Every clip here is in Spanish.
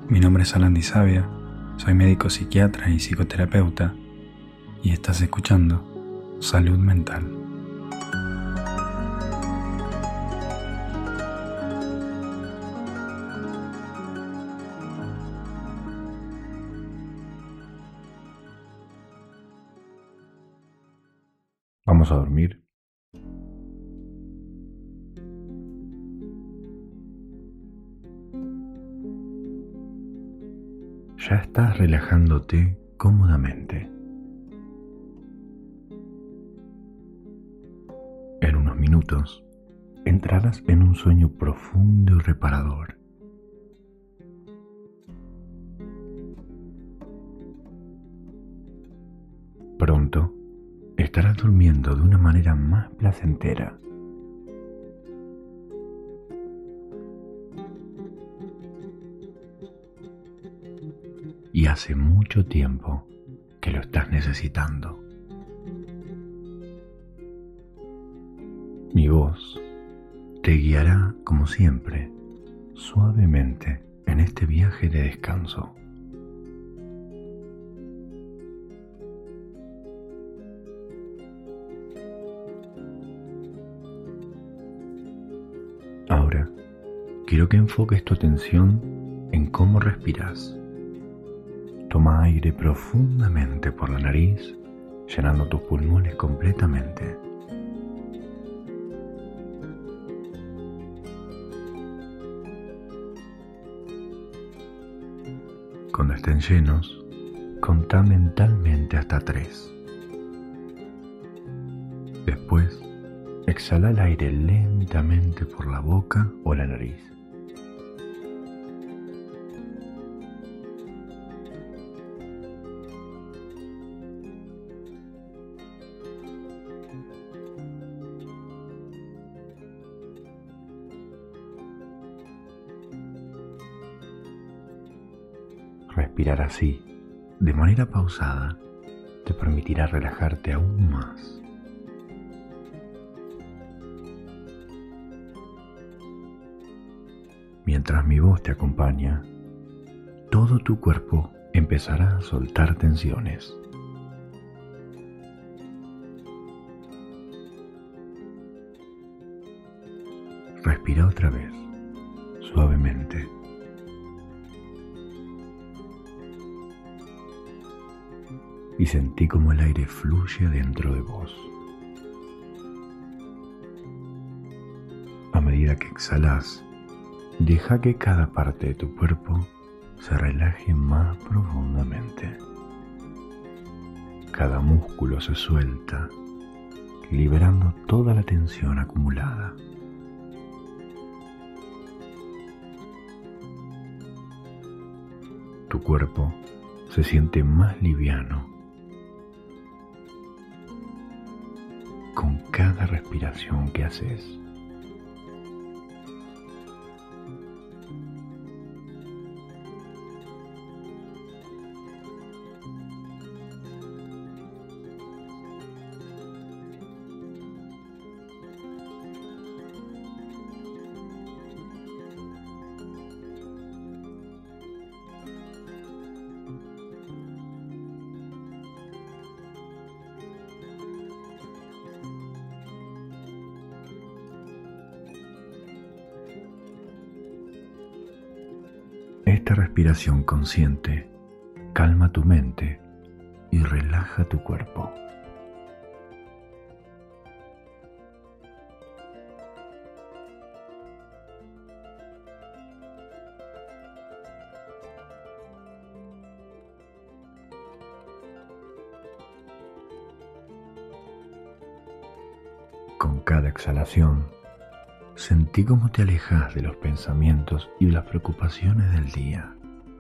Mi nombre es Alan Di Savia, soy médico psiquiatra y psicoterapeuta y estás escuchando Salud Mental. Vamos a dormir. Ya estás relajándote cómodamente. En unos minutos entrarás en un sueño profundo y reparador. Pronto estarás durmiendo de una manera más placentera. Y hace mucho tiempo que lo estás necesitando. Mi voz te guiará, como siempre, suavemente en este viaje de descanso. Ahora, quiero que enfoques tu atención en cómo respiras. Toma aire profundamente por la nariz, llenando tus pulmones completamente. Cuando estén llenos, contá mentalmente hasta 3. Después, exhala el aire lentamente por la boca o la nariz. Respirar así, de manera pausada, te permitirá relajarte aún más. Mientras mi voz te acompaña, todo tu cuerpo empezará a soltar tensiones. Respira otra vez, suavemente. Y sentí como el aire fluye dentro de vos. A medida que exhalas, deja que cada parte de tu cuerpo se relaje más profundamente. Cada músculo se suelta, liberando toda la tensión acumulada. Tu cuerpo se siente más liviano con cada respiración que haces. Esta respiración consciente calma tu mente y relaja tu cuerpo. Con cada exhalación, sentí cómo te alejas de los pensamientos y las preocupaciones del día.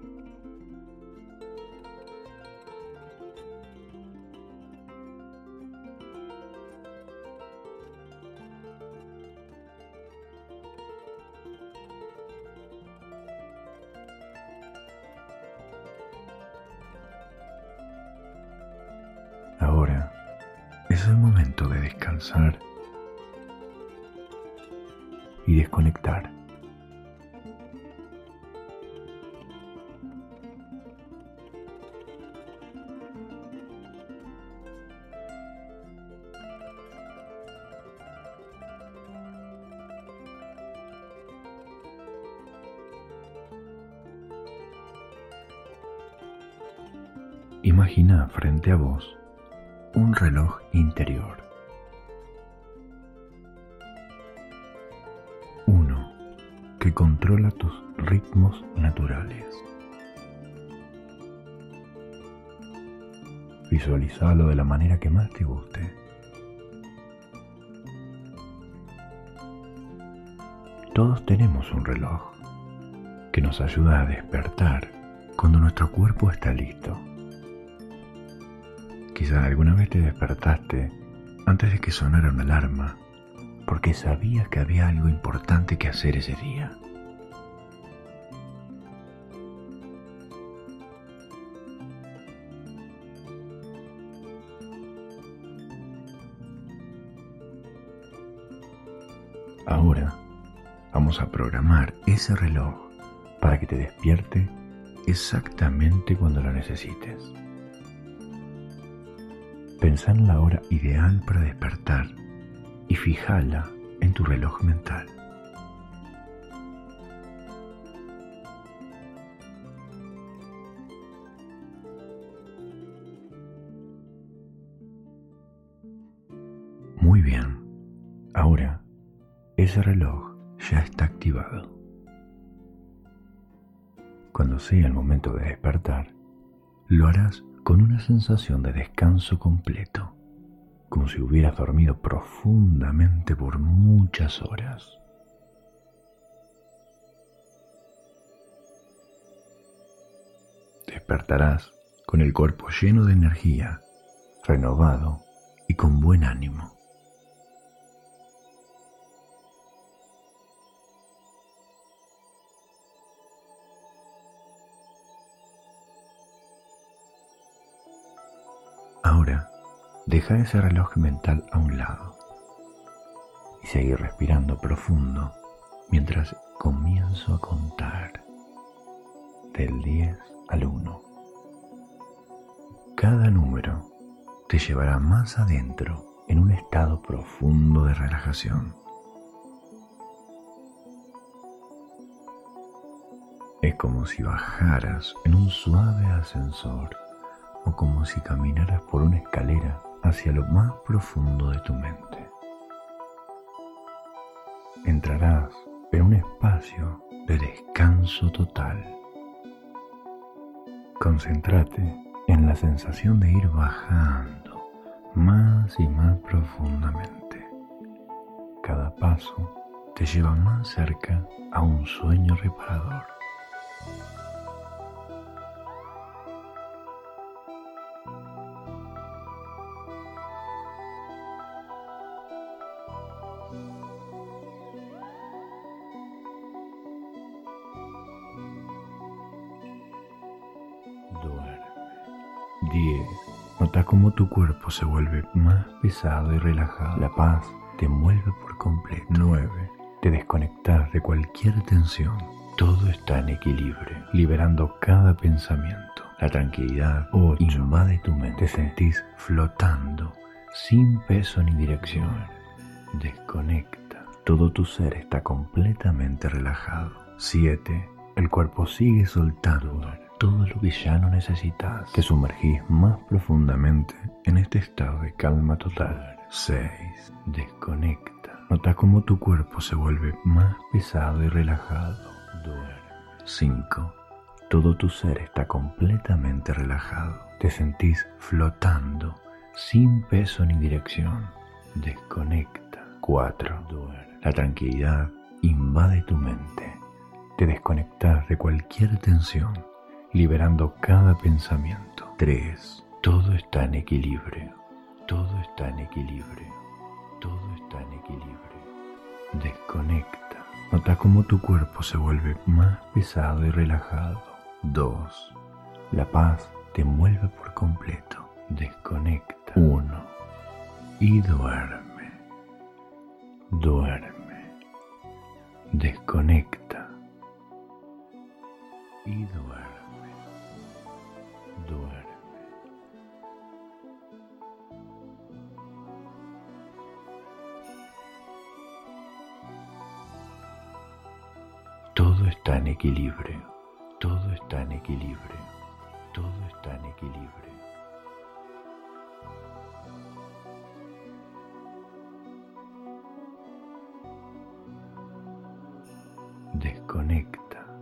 Ahora es el momento de descansar y desconectar. Imagina frente a vos un reloj interior. Uno que controla tus ritmos naturales. Visualizalo de la manera que más te guste. Todos tenemos un reloj que nos ayuda a despertar cuando nuestro cuerpo está listo. Quizás alguna vez te despertaste antes de que sonara una alarma porque sabías que había algo importante que hacer ese día. Ahora vamos a programar ese reloj para que te despierte exactamente cuando lo necesites. Pensá en la hora ideal para despertar y fíjala en tu reloj mental. Muy bien, ahora ese reloj ya está activado. Cuando sea el momento de despertar, lo harás con una sensación de descanso completo, como si hubieras dormido profundamente por muchas horas. Despertarás con el cuerpo lleno de energía, renovado y con buen ánimo. Ahora, deja ese reloj mental a un lado y seguir respirando profundo mientras comienzo a contar del 10 al 1. Cada número te llevará más adentro en un estado profundo de relajación. Es como si bajaras en un suave ascensor o como si caminaras por una escalera hacia lo más profundo de tu mente. Entrarás en un espacio de descanso total. Concéntrate en la sensación de ir bajando más y más profundamente. Cada paso te lleva más cerca a un sueño reparador. Duerme. 10. Nota cómo tu cuerpo se vuelve más pesado y relajado. La paz te envuelve por completo. 9. Te desconectas de cualquier tensión. Todo está en equilibrio, liberando cada pensamiento. La tranquilidad 8. Invade tu mente. Te sentís flotando, sin peso ni dirección. Desconecta. Todo tu ser está completamente relajado. 7. El cuerpo sigue soltando todo lo que ya no necesitas. Te sumergís más profundamente en este estado de calma total. 6. Desconecta. Nota cómo tu cuerpo se vuelve más pesado y relajado. Duerme. 5. Todo tu ser está completamente relajado. Te sentís flotando, sin peso ni dirección. Desconecta. 4. Duerme. La tranquilidad invade tu mente. Te desconectas de cualquier tensión, liberando cada pensamiento. 3. Todo está en equilibrio. Todo está en equilibrio. Todo está en equilibrio. Desconecta. Nota cómo tu cuerpo se vuelve más pesado y relajado. 2. La paz te envuelve por completo. Desconecta. 1. Y duerme. Duerme. Desconecta. Y duerme. Duerme. Todo está en equilibrio. Todo está en equilibrio. Todo está en equilibrio. desconecta.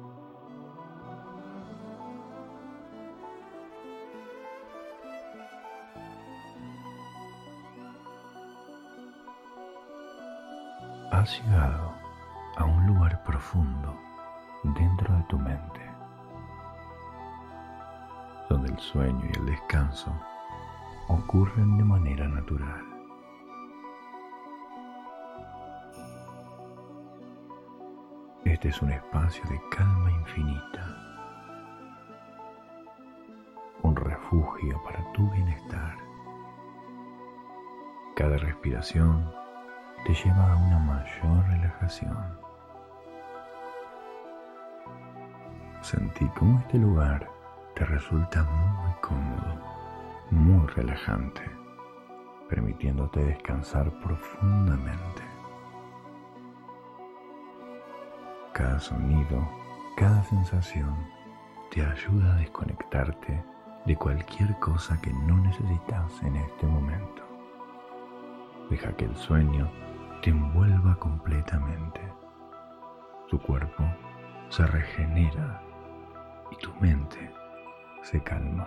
Has llegado a un lugar profundo dentro de tu mente, donde el sueño y el descanso ocurren de manera natural. Este es un espacio de calma infinita, un refugio para tu bienestar. Cada respiración te lleva a una mayor relajación. Sentí cómo este lugar te resulta muy cómodo, muy relajante, permitiéndote descansar profundamente. Cada sonido, cada sensación te ayuda a desconectarte de cualquier cosa que no necesitas en este momento. Deja que el sueño te envuelva completamente. Tu cuerpo se regenera y tu mente se calma.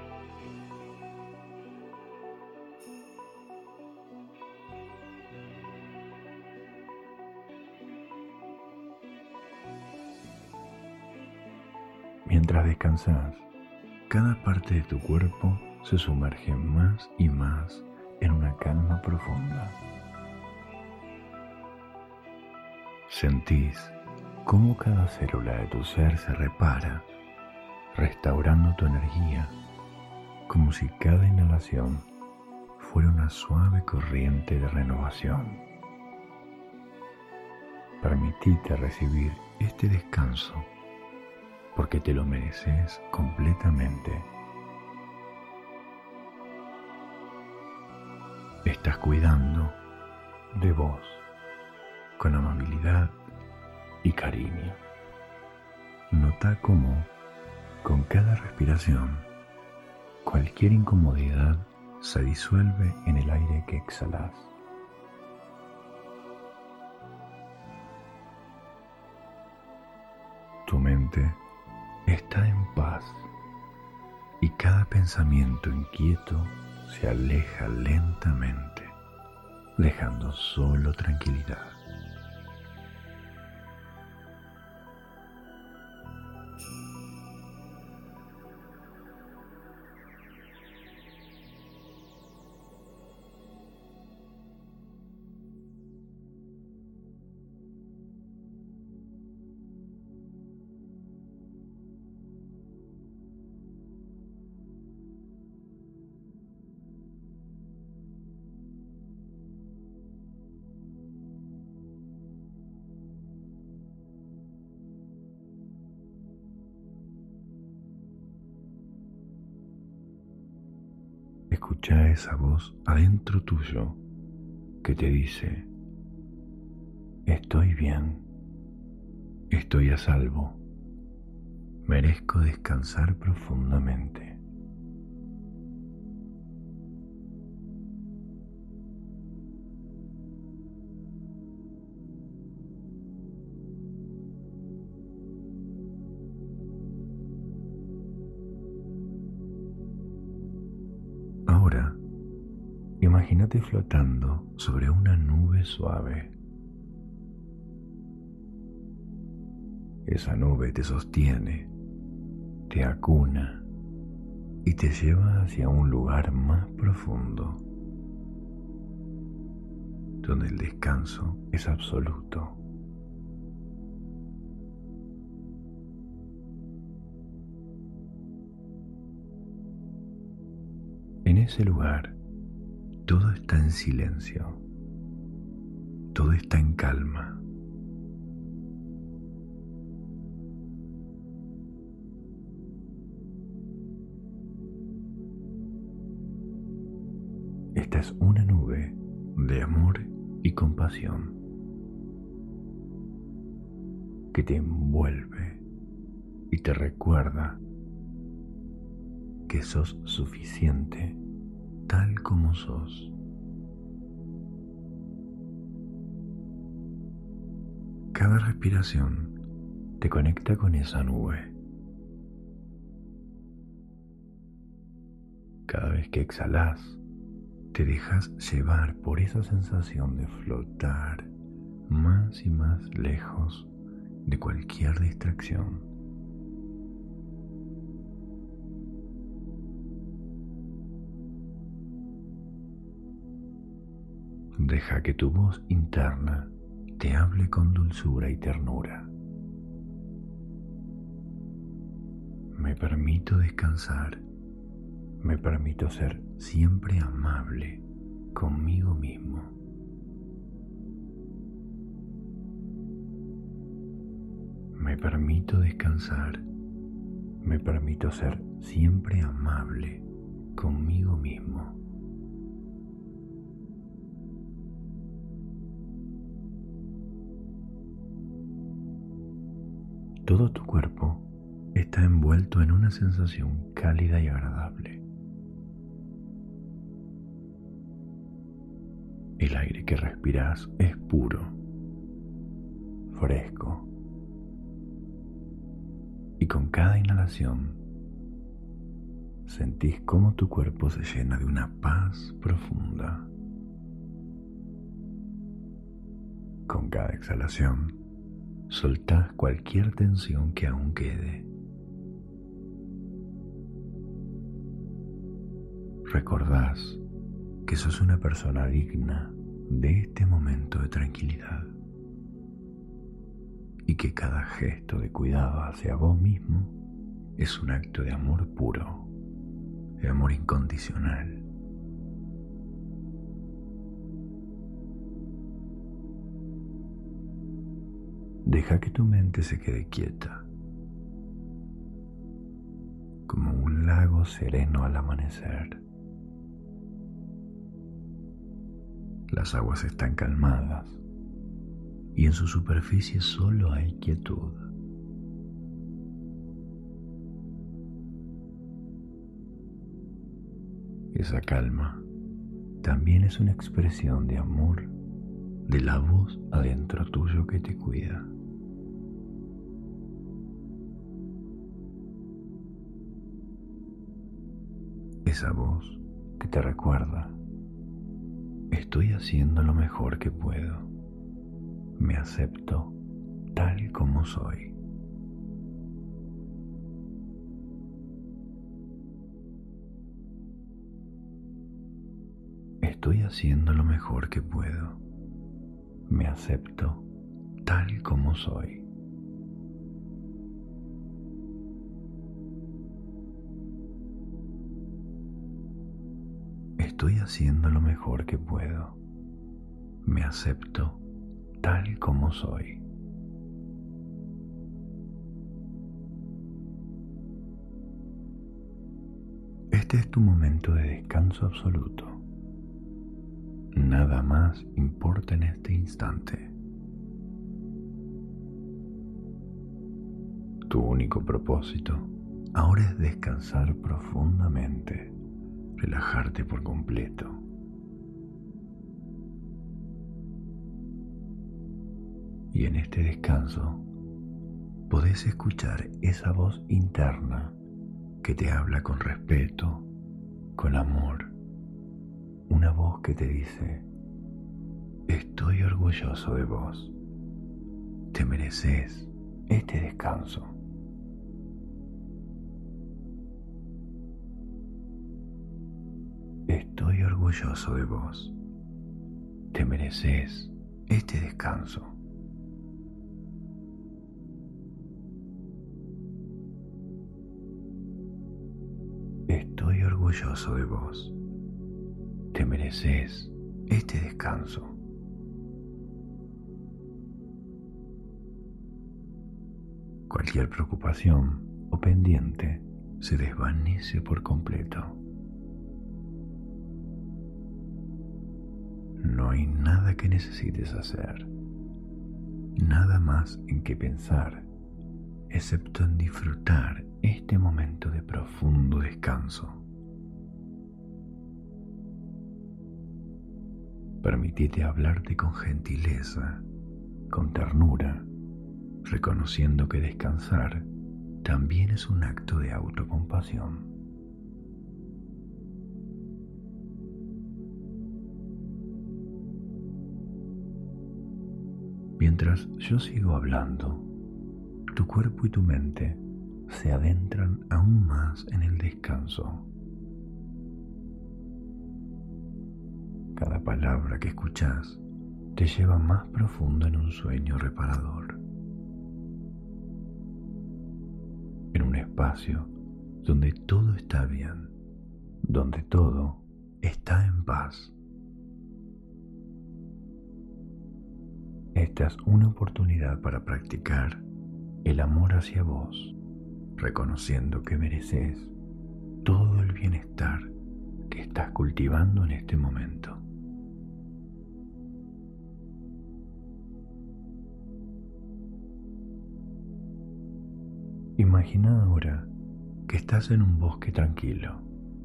Mientras descansas, cada parte de tu cuerpo se sumerge más y más en una calma profunda. Sentís cómo cada célula de tu ser se repara, restaurando tu energía, como si cada inhalación fuera una suave corriente de renovación. Permitite recibir este descanso porque te lo mereces completamente. Estás cuidando de vos con amabilidad y cariño. Nota cómo, con cada respiración, cualquier incomodidad se disuelve en el aire que exhalas. Tu mente está en paz y cada pensamiento inquieto se aleja lentamente, dejando solo tranquilidad. Escucha esa voz adentro tuyo que te dice: estoy bien, estoy a salvo, merezco descansar profundamente. Ahora, imagínate flotando sobre una nube suave. Esa nube te sostiene, te acuna y te lleva hacia un lugar más profundo, donde el descanso es absoluto. En ese lugar, todo está en silencio, todo está en calma. Esta es una nube de amor y compasión que te envuelve y te recuerda que sos suficiente tal como sos. Cada respiración te conecta con esa nube. Cada vez que exhalas, te dejas llevar por esa sensación de flotar más y más lejos de cualquier distracción. Deja que tu voz interna te hable con dulzura y ternura. Me permito descansar, me permito ser siempre amable conmigo mismo. Me permito descansar, me permito ser siempre amable conmigo mismo. Todo tu cuerpo está envuelto en una sensación cálida y agradable. El aire que respiras es puro, fresco, y con cada inhalación sentís cómo tu cuerpo se llena de una paz profunda. Con cada exhalación, soltás cualquier tensión que aún quede. Recordás que sos una persona digna de este momento de tranquilidad y que cada gesto de cuidado hacia vos mismo es un acto de amor puro, de amor incondicional. Deja que tu mente se quede quieta, como un lago sereno al amanecer. Las aguas están calmadas y en su superficie solo hay quietud. Esa calma también es una expresión de amor de la voz adentro tuyo que te cuida. Esa voz que te recuerda: estoy haciendo lo mejor que puedo, me acepto tal como soy. Estoy haciendo lo mejor que puedo, me acepto tal como soy. Estoy haciendo lo mejor que puedo, me acepto tal como soy. Este es tu momento de descanso absoluto. Nada más importa en este instante. Tu único propósito ahora es descansar profundamente, relajarte por completo. Y en este descanso podés escuchar esa voz interna que te habla con respeto, con amor. Una voz que te dice: estoy orgulloso de vos. Te mereces este descanso. Estoy orgulloso de vos. Te mereces este descanso. Estoy orgulloso de vos. Te mereces este descanso. Cualquier preocupación o pendiente se desvanece por completo. No hay nada que necesites hacer, nada más en que pensar, excepto en disfrutar este momento de profundo descanso. Permitite hablarte con gentileza, con ternura reconociendo que descansar también es un acto de autocompasión. Mientras yo sigo hablando, tu cuerpo y tu mente se adentran aún más en el descanso. Cada palabra que escuchas te lleva más profundo en un sueño reparador, en un espacio donde todo está bien, donde todo está en paz. Esta es una oportunidad para practicar el amor hacia vos, reconociendo que mereces todo el bienestar que estás cultivando en este momento. Imagina ahora que estás en un bosque tranquilo.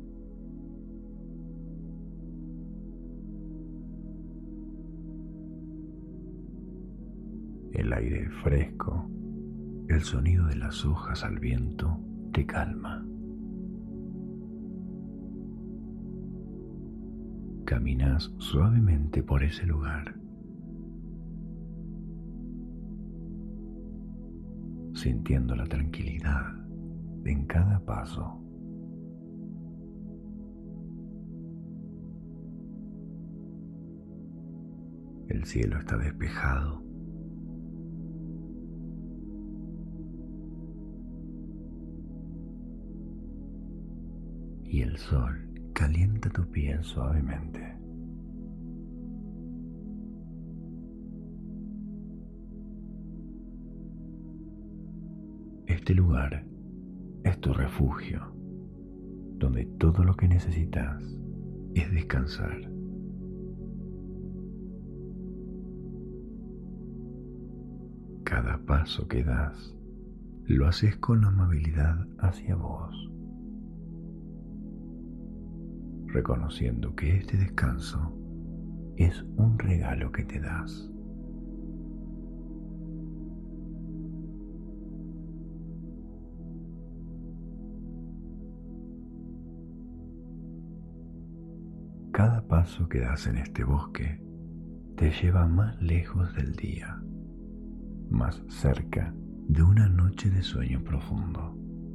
El aire fresco, el sonido de las hojas al viento te calma. Caminas suavemente por ese lugar, sintiendo la tranquilidad en cada paso. El cielo está despejado. Y el sol calienta tu piel suavemente. Este lugar es tu refugio, donde todo lo que necesitas es descansar. Cada paso que das lo haces con amabilidad hacia vos, reconociendo que este descanso es un regalo que te das. Cada paso que das en este bosque te lleva más lejos del día, más cerca de una noche de sueño profundo.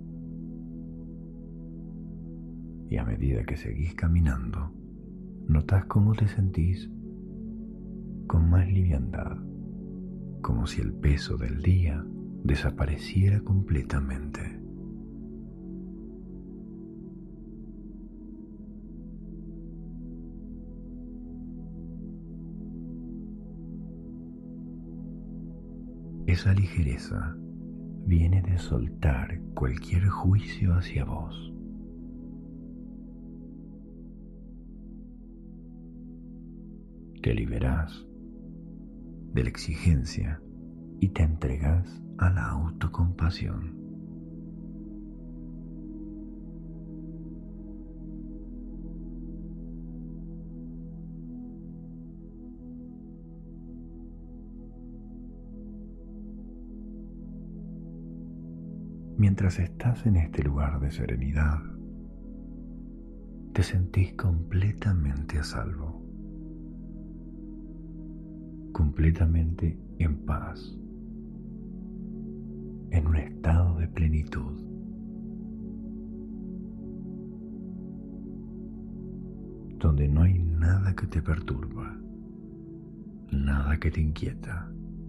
Y a medida que seguís caminando, notas cómo te sentís con más liviandad, como si el peso del día desapareciera completamente. Esa ligereza viene de soltar cualquier juicio hacia vos. Te liberás de la exigencia y te entregas a la autocompasión. Mientras estás en este lugar de serenidad, te sentís completamente a salvo, completamente en paz, en un estado de plenitud. Donde no hay nada que te perturba, nada que te inquieta.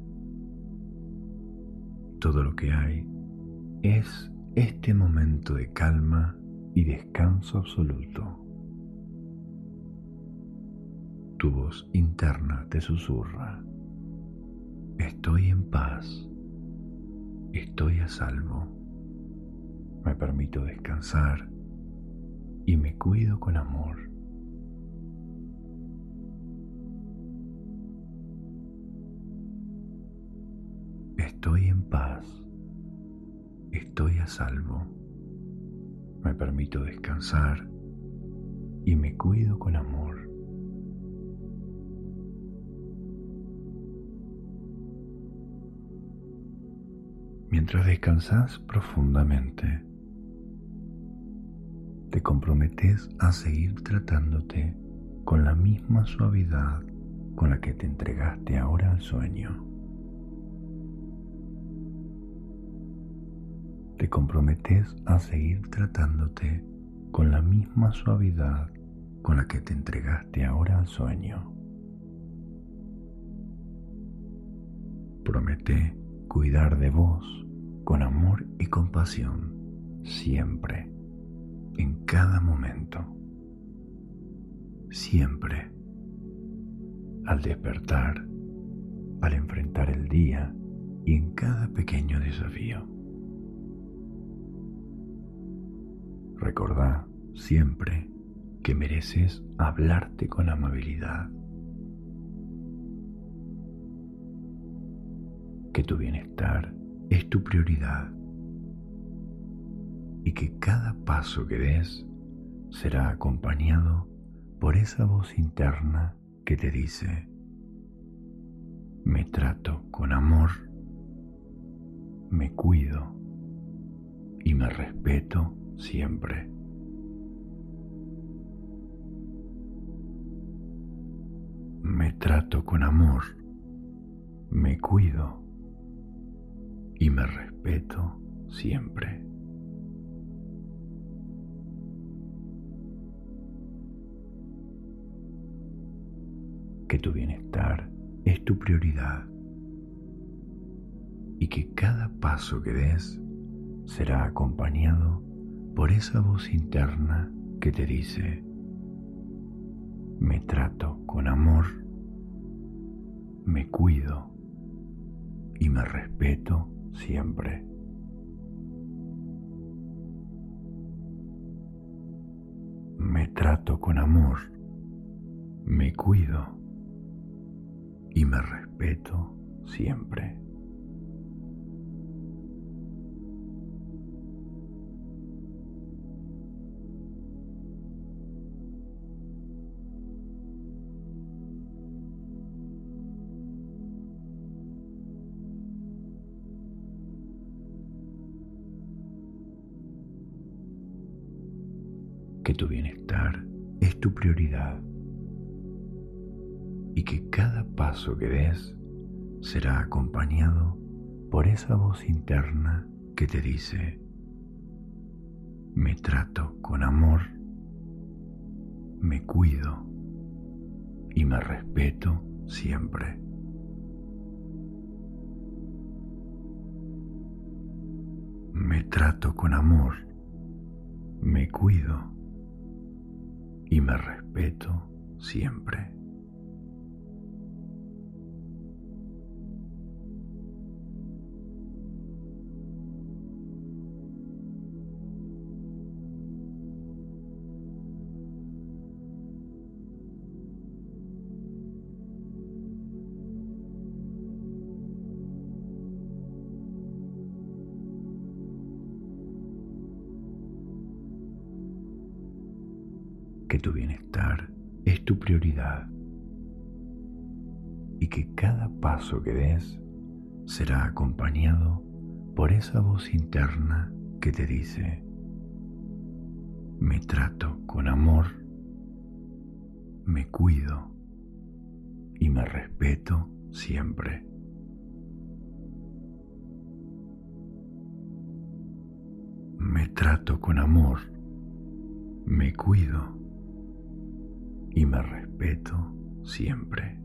Todo lo que hay es este momento de calma y descanso absoluto. Tu voz interna te susurra: estoy en paz, estoy a salvo, me permito descansar y me cuido con amor. Estoy en paz, estoy a salvo, me permito descansar y me cuido con amor. Mientras descansas profundamente, te comprometes a seguir tratándote con la misma suavidad con la que te entregaste ahora al sueño. Te comprometes a seguir tratándote con la misma suavidad con la que te entregaste ahora al sueño. Promete cuidar de vos con amor y compasión siempre, en cada momento, siempre, al despertar, al enfrentar el día y en cada pequeño desafío. Recordá siempre que mereces hablarte con amabilidad, que tu bienestar es tu prioridad y que cada paso que des será acompañado por esa voz interna que te dice: me trato con amor, me cuido y me respeto siempre. Me trato con amor, me cuido y me respeto siempre. Que tu bienestar es tu prioridad y que cada paso que des será acompañado por esa voz interna que te dice: me trato con amor, me cuido y me respeto siempre. Me trato con amor, me cuido y me respeto siempre. Que tu bienestar es tu prioridad y que cada paso que des será acompañado por esa voz interna que te dice: me trato con amor, me cuido y me respeto siempre. Me trato con amor, me cuido y me respeto siempre. Que tu bienestar es tu prioridad y que cada paso que des será acompañado por esa voz interna que te dice: me trato con amor, me cuido y me respeto siempre. Me trato con amor, me cuido y me respeto siempre.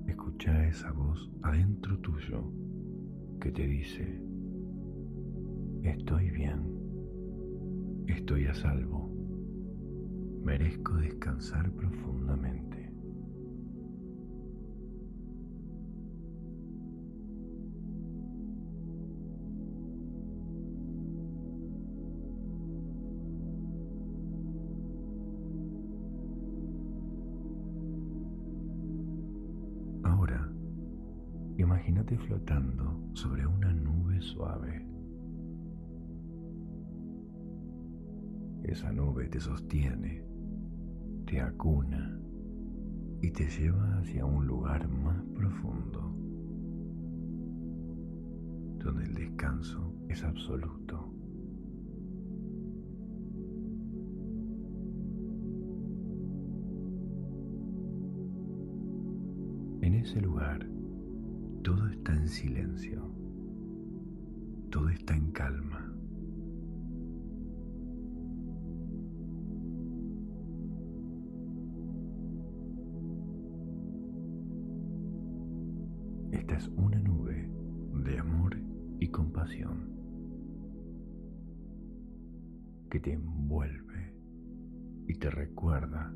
Escucha esa voz adentro tuyo que te dice: estoy bien, estoy a salvo, merezco descansar profundamente. Ahora, imagínate flotando sobre una nube suave. Esa nube te sostiene, te acuna y te lleva hacia un lugar más profundo, donde el descanso es absoluto. En ese lugar, todo está en silencio, todo está en calma. Esta es una nube de amor y compasión que te envuelve y te recuerda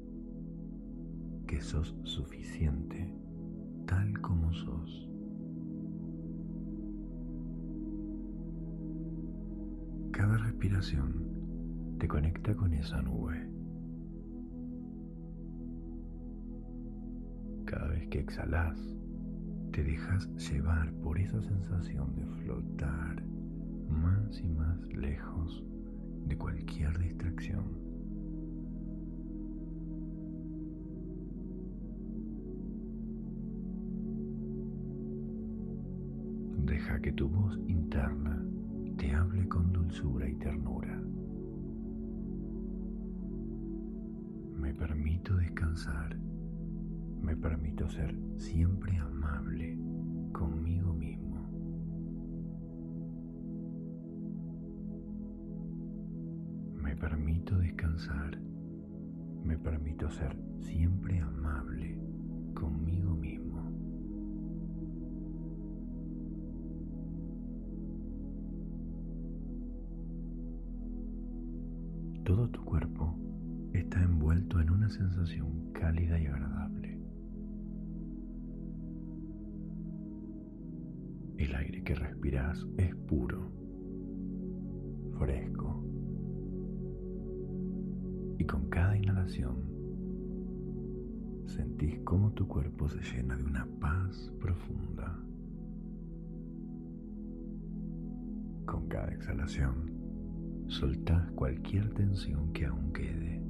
que sos suficiente tal como sos. Cada respiración te conecta con esa nube. Cada vez que exhalas, te dejas llevar por esa sensación de flotar más y más lejos de cualquier distracción. Deja que tu voz interna te hable con dulzura y ternura. Me permito descansar. Me permito ser siempre amable conmigo mismo. Me permito descansar. Me permito ser siempre amable conmigo mismo. Todo tu cuerpo está envuelto en una sensación cálida y agradable. El aire que respiras es puro, fresco, y con cada inhalación sentís cómo tu cuerpo se llena de una paz profunda. Con cada exhalación soltás cualquier tensión que aún quede.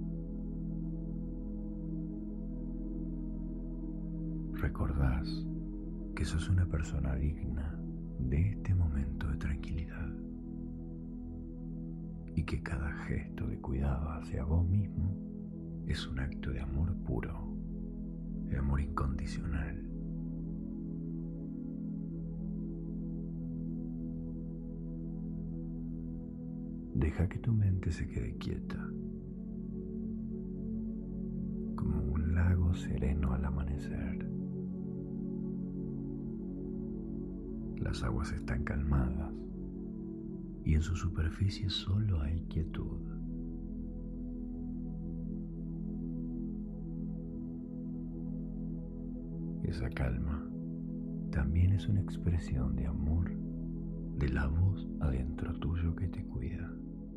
Recordás que sos una persona digna de este momento de tranquilidad y que cada gesto de cuidado hacia vos mismo es un acto de amor puro, de amor incondicional. Deja que tu mente se quede quieta, como un lago sereno al amanecer. Las aguas están calmadas y en su superficie solo hay quietud. Esa calma también es una expresión de amor de la voz adentro tuyo que te cuida.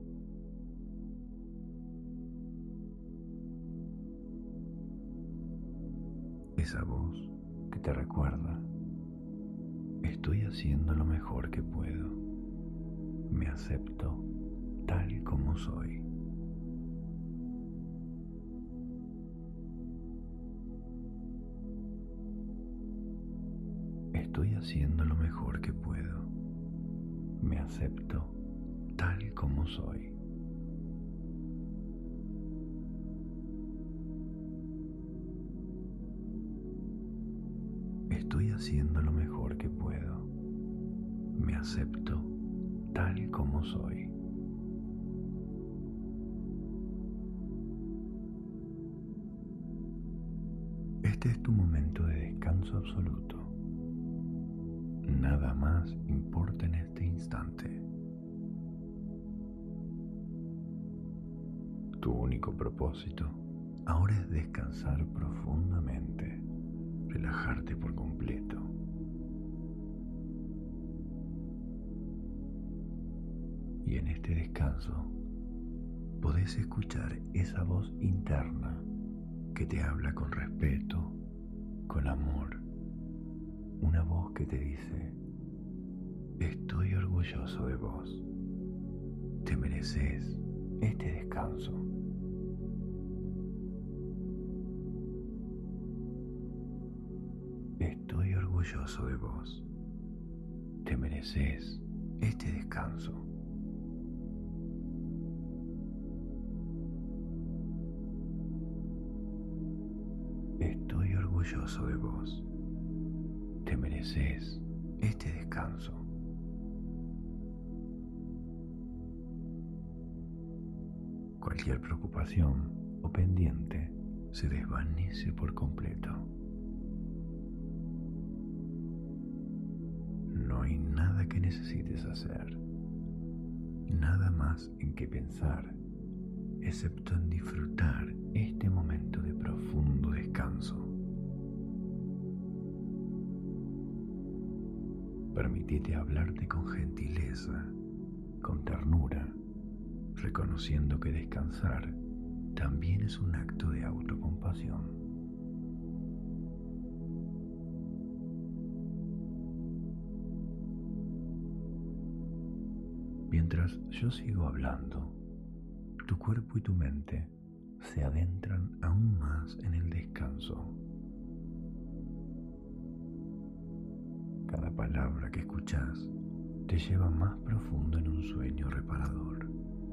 Esa voz que te recuerda: estoy haciendo lo mejor que puedo, me acepto tal como soy. Estoy haciendo lo mejor que puedo, me acepto tal como soy. Estoy haciendo lo mejor que puedo, me acepto tal como soy. Este es tu momento de descanso. descanso absoluto. Nada más importa en este instante. Tu único propósito ahora es descansar profundamente, relajarte por completo. Y en este descanso podés escuchar esa voz interna que te habla con respeto, con amor. Una voz que te dice: estoy orgulloso de vos. Te mereces este descanso. Estoy orgulloso de vos. Te mereces este descanso. Estoy orgulloso de vos. Te mereces este descanso. Cualquier preocupación o pendiente se desvanece por completo. No hay nada que necesites hacer, nada más en que pensar, excepto en disfrutar este momento de profundo descanso. Permitite hablarte con gentileza, con ternura, reconociendo que descansar también es un acto de autocompasión. Mientras yo sigo hablando, tu cuerpo y tu mente se adentran aún más en el descanso. Cada palabra que escuchas te lleva más profundo en un sueño reparador.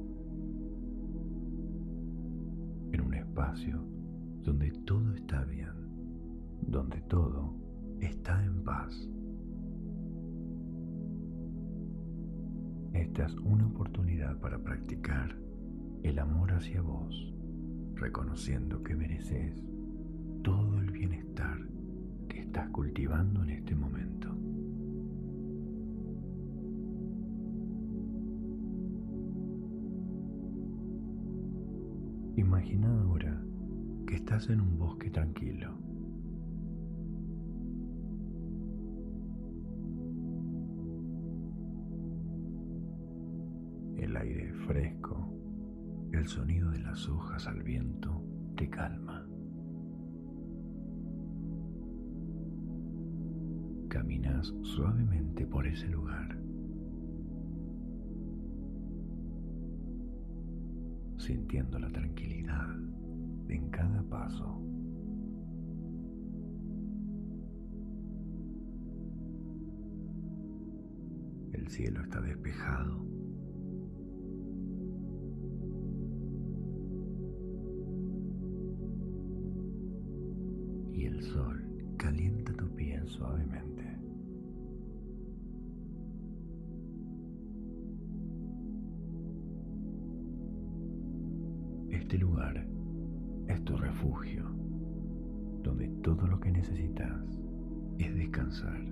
En un espacio donde todo está bien, donde todo está en paz. Esta es una oportunidad para practicar el amor hacia vos, reconociendo que mereces todo el bienestar que estás cultivando en este momento. Imagina ahora que estás en un bosque tranquilo. El aire fresco, el sonido de las hojas al viento te calma. Caminas suavemente por ese lugar, sintiendo la tranquilidad en cada paso. El cielo está despejado. Y el sol calienta tu piel suavemente. Este lugar es tu refugio, donde todo lo que necesitas es descansar.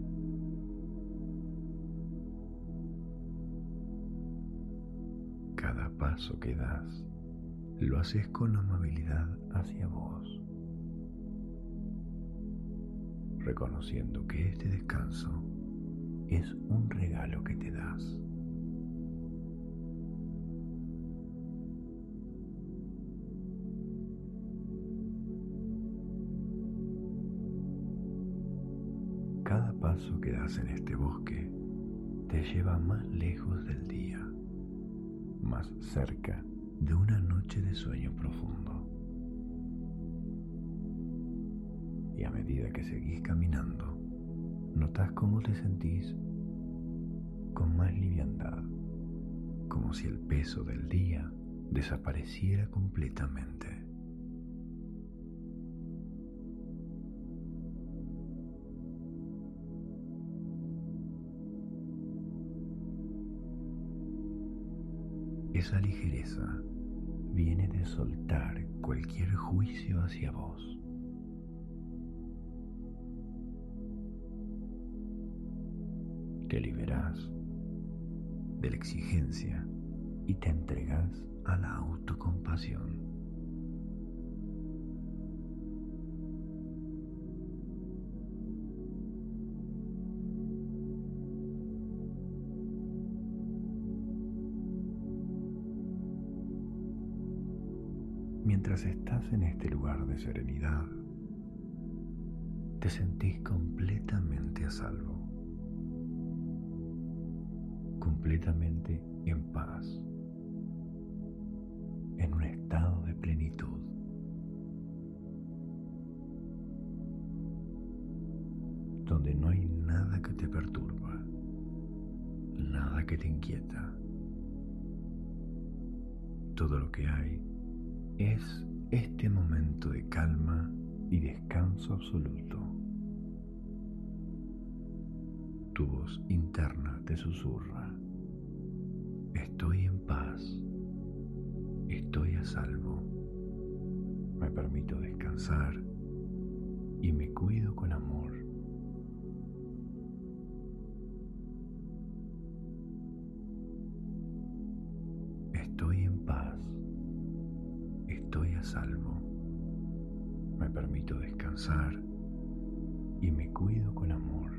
Cada paso que das lo haces con amabilidad hacia vos, reconociendo que este descanso es un regalo que te das. Cada paso que das en este bosque te lleva más lejos del día, más cerca de una noche de sueño profundo. Y a medida que seguís caminando, notas cómo te sentís con más liviandad, como si el peso del día desapareciera completamente. Esa ligereza viene de soltar cualquier juicio hacia vos. Te liberas de la exigencia y te entregas a la autocompasión. Mientras estás en este lugar de serenidad, te sentís completamente a salvo, completamente en paz, en un estado de plenitud. Donde no hay nada que te perturba, nada que te inquieta. Todo lo que hay es este momento de calma y descanso absoluto. Tu voz interna te susurra: estoy en paz, estoy a salvo, me permito descansar y me cuido con amor. Estoy en paz, estoy a salvo, me permito descansar y me cuido con amor.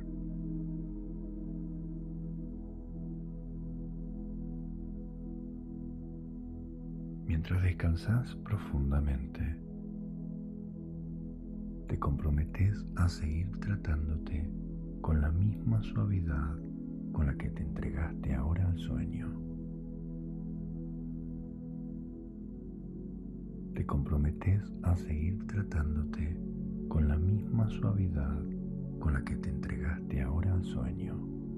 Mientras descansas profundamente, te comprometes a seguir tratándote con la misma suavidad con la que te entregaste ahora al sueño. Te comprometes a seguir tratándote con la misma suavidad con la que te entregaste ahora al sueño.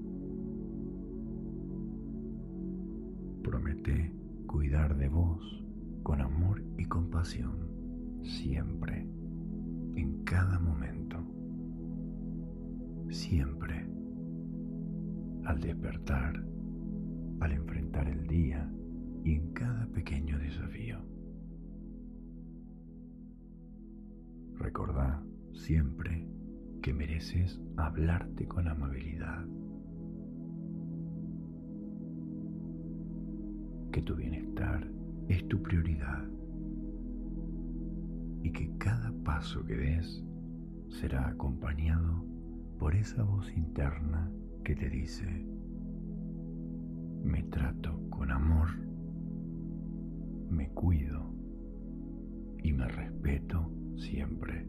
Promete cuidar de vos con amor y compasión, siempre, en cada momento, siempre, al despertar, al enfrentar el día y en cada pequeño desafío. Recordá siempre que mereces hablarte con amabilidad, que tu bienestar es tu prioridad y que cada paso que des será acompañado por esa voz interna que te dice: me trato con amor, me cuido y me respeto siempre.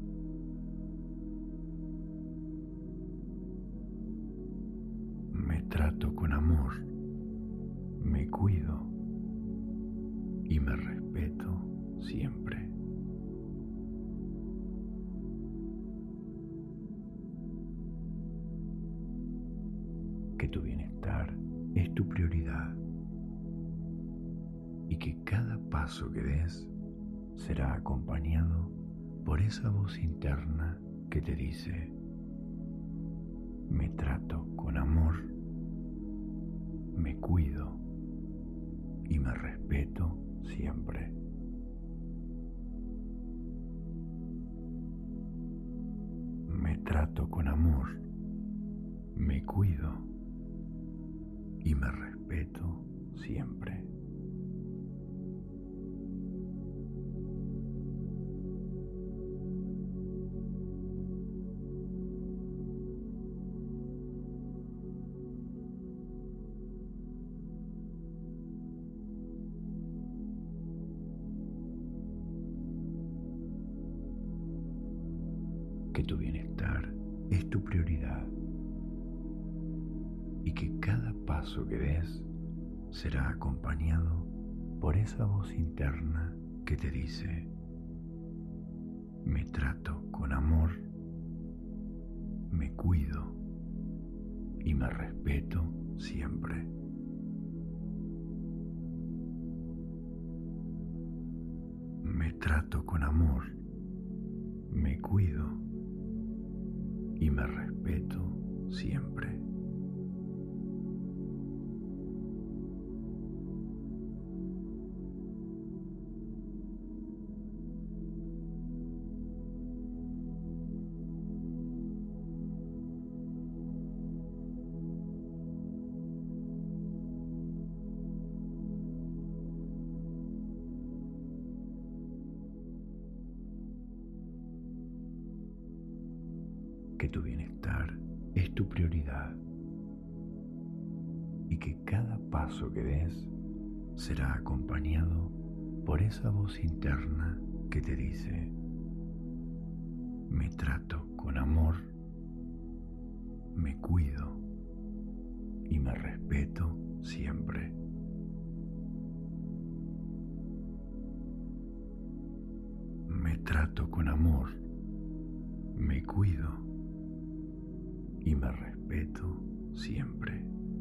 Me trato con amor, me cuido y me respeto siempre. Que tu bienestar es tu prioridad y que cada paso que des será acompañado por esa voz interna que te dice: me trato con amor, me cuido y me respeto siempre. Me trato con amor, me cuido y me respeto siempre. Que tu bienestar es tu prioridad y que cada paso que des será acompañado por esa voz interna que te dice: me trato con amor, me cuido y me respeto siempre. Me trato con amor, me cuido y me respeto siempre. que tu bienestar es tu prioridad y que cada paso que des será acompañado por esa voz interna que te dice: me trato con amor, me cuido y me respeto siempre. Me trato con amor, me cuido y me respeto siempre.